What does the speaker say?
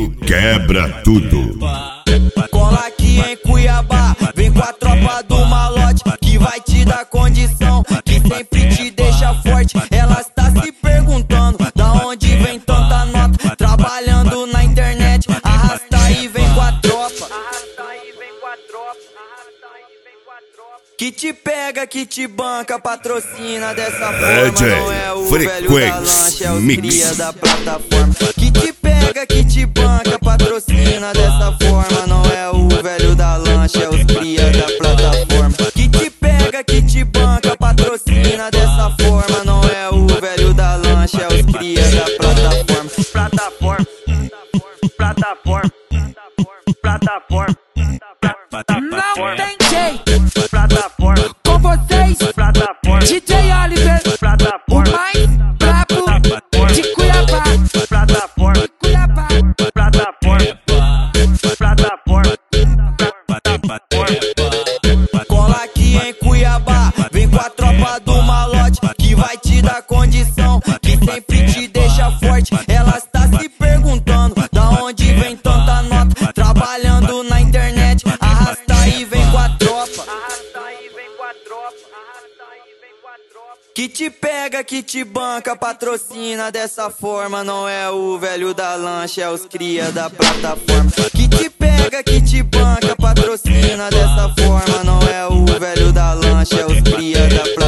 tudo, quebra tudo. Cola aqui em Cuiabá, vem com a tropa do malote, que vai te dar condição, que sempre te deixa forte. Ela está se perguntando da onde vem tanta nota, trabalhando na internet, arrasta e vem com a tropa. Que te pega, que te banca, patrocina dessa forma. Não é o velho da lancha, é os cria da plataforma. Que te pega, que te banca, patrocina dessa forma. Não é o velho da lancha, é os cria da plataforma. Que te pega, que te banca, patrocina dessa forma. Não é o velho da lancha, é os cria da plataforma. Plataforma, plataforma, plataforma. Não tem jeito. Plataforma. Com vocês, Plataforma. DJ Oliver, o mais brabo de Cuiabá. Plataforma. Cuiabá. Plataforma. Plataforma. Cola aqui em Cuiabá, vem com a tropa do malote, que vai te dar condição, que sempre te deixa forte. Ela está se perguntando da onde vem tanta nota, trabalhando na internet, arrasta e vem com a tropa. Que te pega, que te banca, patrocina dessa forma. Não é o velho da lancha, é os cria da plataforma. Que te pega, que te banca, patrocina dessa forma. Não é o velho da lancha, é os cria da plataforma.